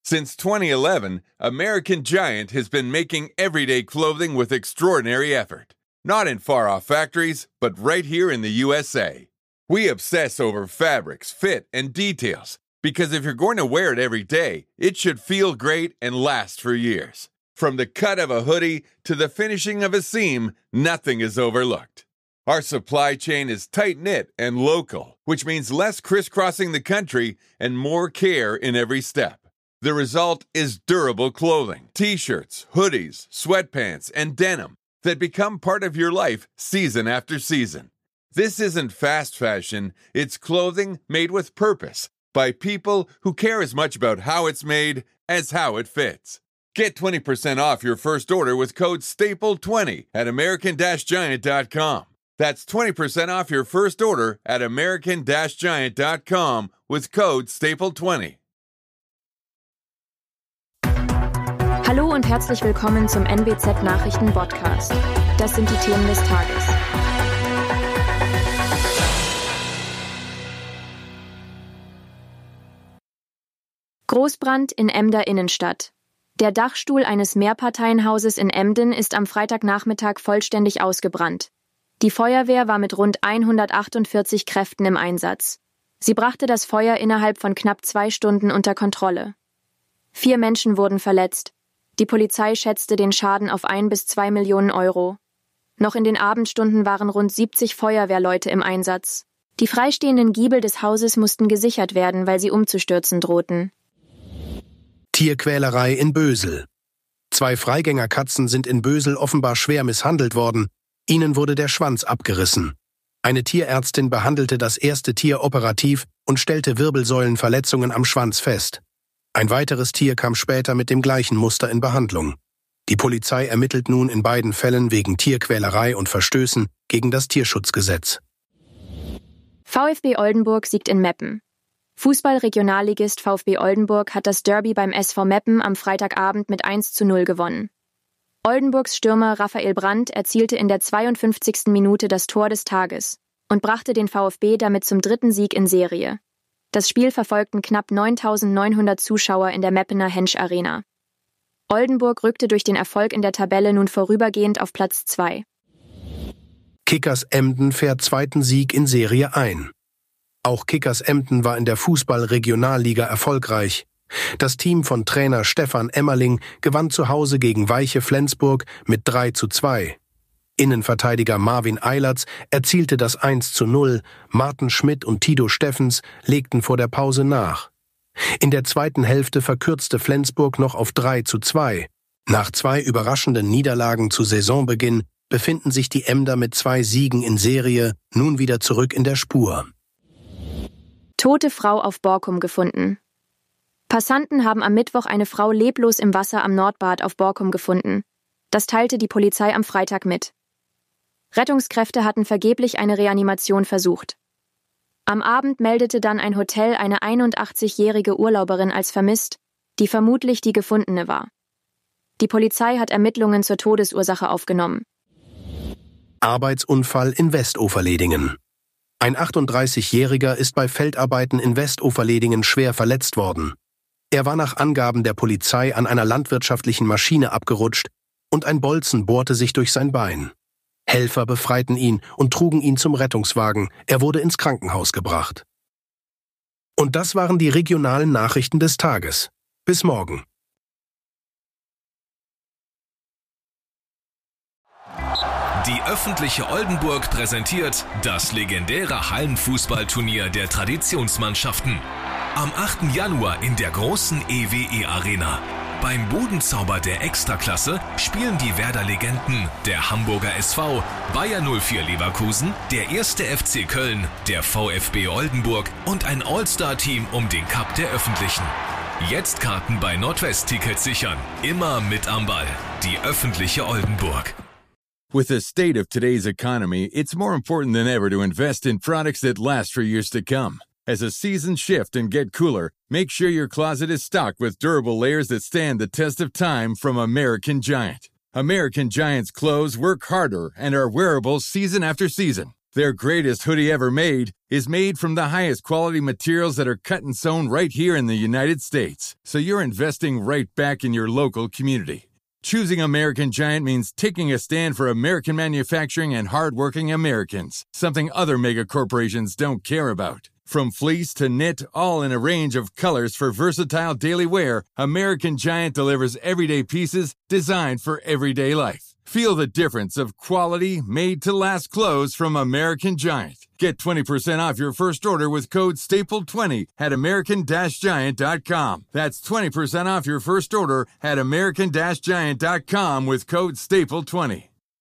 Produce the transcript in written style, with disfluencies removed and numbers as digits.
Since 2011, American Giant has been making everyday clothing with extraordinary effort. Not in far-off factories, but right here in the USA. We obsess over fabrics, fit, and details, because if you're going to wear it every day, it should feel great and last for years. From the cut of a hoodie to the finishing of a seam, nothing is overlooked. Our supply chain is tight-knit and local, which means less crisscrossing the country and more care in every step. The result is durable clothing, t-shirts, hoodies, sweatpants, and denim that become part of your life season after season. This isn't fast fashion, it's clothing made with purpose by people who care as much about how it's made as how it fits. Get 20% off your first order with code STAPLE20 at American-Giant.com. That's 20% off your first order at American-Giant.com with code STAPLE20. Hallo und herzlich willkommen zum NBZ Nachrichten Podcast. Das sind die Themen des Tages. Großbrand in Emder Innenstadt. Der Dachstuhl eines Mehrparteienhauses in Emden ist am Freitagnachmittag vollständig ausgebrannt. Die Feuerwehr war mit rund 148 Kräften im Einsatz. Sie brachte das Feuer innerhalb von knapp 2 Stunden unter Kontrolle. 4 Menschen wurden verletzt. Die Polizei schätzte den Schaden auf 1 bis 2 Millionen Euro. Noch in den Abendstunden waren rund 70 Feuerwehrleute im Einsatz. Die freistehenden Giebel des Hauses mussten gesichert werden, weil sie umzustürzen drohten. Tierquälerei in Bösel. 2 Freigängerkatzen sind in Bösel offenbar schwer misshandelt worden. Ihnen wurde der Schwanz abgerissen. Eine Tierärztin behandelte das erste Tier operativ und stellte Wirbelsäulenverletzungen am Schwanz fest. Ein weiteres Tier kam später mit dem gleichen Muster in Behandlung. Die Polizei ermittelt nun in beiden Fällen wegen Tierquälerei und Verstößen gegen das Tierschutzgesetz. VfB Oldenburg siegt in Meppen. Fußball-Regionalligist VfB Oldenburg hat das Derby beim SV Meppen am Freitagabend mit 1:0 gewonnen. Oldenburgs Stürmer Raphael Brandt erzielte in der 52. Minute das Tor des Tages und brachte den VfB damit zum 3. Sieg in Serie. Das Spiel verfolgten knapp 9.900 Zuschauer in der Meppener Hensch Arena. Oldenburg rückte durch den Erfolg in der Tabelle nun vorübergehend auf Platz 2. Kickers Emden fährt 2. Sieg in Serie ein. Auch Kickers Emden war in der Fußball-Regionalliga erfolgreich. Das Team von Trainer Stefan Emmerling gewann zu Hause gegen Weiche Flensburg mit 3:2. Innenverteidiger Marvin Eilertz erzielte das 1:0, Martin Schmidt und Tito Steffens legten vor der Pause nach. In der zweiten Hälfte verkürzte Flensburg noch auf 3:2. Nach 2 überraschenden Niederlagen zu Saisonbeginn befinden sich die Emder mit 2 Siegen in Serie nun wieder zurück in der Spur. Tote Frau auf Borkum gefunden. Passanten haben am Mittwoch eine Frau leblos im Wasser am Nordbad auf Borkum gefunden. Das teilte die Polizei am Freitag mit. Rettungskräfte hatten vergeblich eine Reanimation versucht. Am Abend meldete dann ein Hotel eine 81-jährige Urlauberin als vermisst, die vermutlich die Gefundene war. Die Polizei hat Ermittlungen zur Todesursache aufgenommen. Arbeitsunfall in Westoverledingen. Ein 38-Jähriger ist bei Feldarbeiten in Westoverledingen schwer verletzt worden. Er war nach Angaben der Polizei an einer landwirtschaftlichen Maschine abgerutscht und ein Bolzen bohrte sich durch sein Bein. Helfer befreiten ihn und trugen ihn zum Rettungswagen. Er wurde ins Krankenhaus gebracht. Und das waren die regionalen Nachrichten des Tages. Bis morgen. Die öffentliche Oldenburg präsentiert das legendäre Hallenfußballturnier der Traditionsmannschaften. Am 8. Januar in der großen EWE Arena. Beim Bodenzauber der Extraklasse spielen die Werder-Legenden, der Hamburger SV, Bayer 04 Leverkusen, der 1. FC Köln, der VfB Oldenburg und ein All-Star-Team um den Cup der Öffentlichen. Jetzt Karten bei Nordwest-Tickets sichern. Immer mit am Ball. Die öffentliche Oldenburg. With the state of today's economy, it's more important than ever to invest in products that last for years to come. As the seasons shift and get cooler, make sure your closet is stocked with durable layers that stand the test of time from American Giant. American Giant's clothes work harder and are wearable season after season. Their greatest hoodie ever made is made from the highest quality materials that are cut and sewn right here in the United States. So you're investing right back in your local community. Choosing American Giant means taking a stand for American manufacturing and hardworking Americans, something other mega corporations don't care about. From fleece to knit, all in a range of colors for versatile daily wear, American Giant delivers everyday pieces designed for everyday life. Feel the difference of quality, made-to-last clothes from American Giant. Get 20% off your first order with code STAPLE20 at American-Giant.com. That's 20% off your first order at American-Giant.com with code STAPLE20.